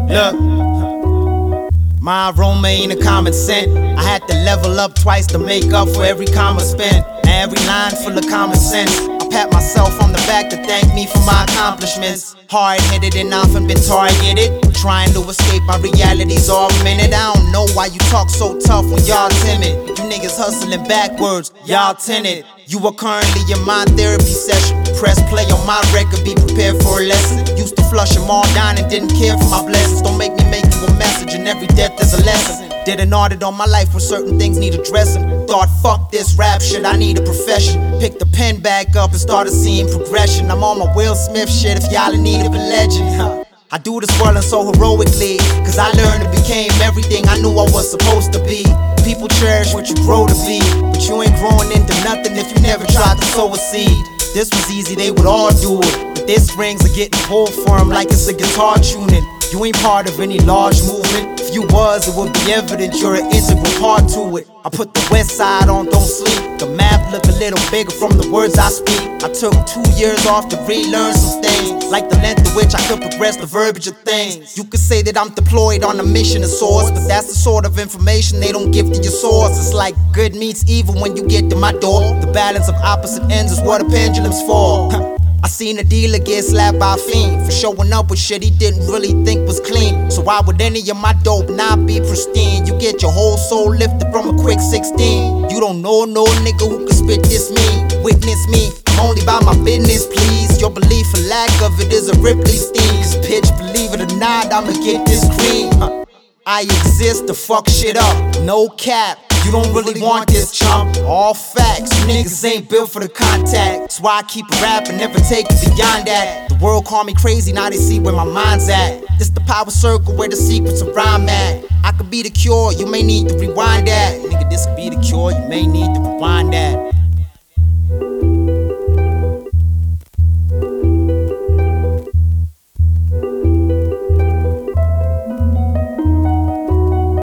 Look, my aroma ain't a common scent. I had to level up twice to make up for every comma spent. Every line full of common sense. I pat myself on the back to thank me for my accomplishments. Hard-headed and often been targeted, trying to escape my realities all minute. I don't know why you talk so tough when y'all timid. You niggas hustling backwards, y'all tinted. You are currently in my therapy session. Press play on my record, be prepared for a lesson. Used to flush them all down and didn't care for my blessings. Don't make me make you a message, and every death is a lesson. Did an audit on my life where certain things need addressing. Thought, fuck this rap shit, I need a profession. Picked the pen back up and started seeing progression. I'm on my Will Smith shit if y'all in need of a legend. I do this world so heroically, cause I learned and became everything I knew I was supposed to be. People cherish what you grow to be, but you ain't growing into nothing if you never tried to sow a seed. This was easy, they would all do it, but their strings are getting pulled for them like it's a guitar tuning. You ain't part of any large movement. If you was, it would be evident you're an integral part to it. I put the west side on Don't Sleep. The map look a little bigger from the words I speak. I took 2 years off to relearn some things, like the length of which I could progress the verbiage of things. You could say that I'm deployed on a mission of sorts, but that's the sort of information they don't give to your source. It's like good meets evil when you get to my door. The balance of opposite ends is what a pendulum's for. I seen a dealer get slapped by a fiend for showing up with shit he didn't really think was clean. So why would any of my dope not be pristine? You get your whole soul lifted from a quick 16. You don't know no nigga who can spit this mean. Witness me, I'm only about my business, please. Your belief or lack of it is a Ripley steam. Cause pitch, believe it or not, I'ma get this cream. I exist to fuck shit up, no cap. You don't really want this, chump. All facts, you niggas ain't built for the contact. That's why I keep rapping, never take it beyond that. The world call me crazy, now they see where my mind's at. This the power circle where the secrets of rhyme at. I could be the cure, you may need to rewind that. Nigga, this could be the cure, you may need to rewind that.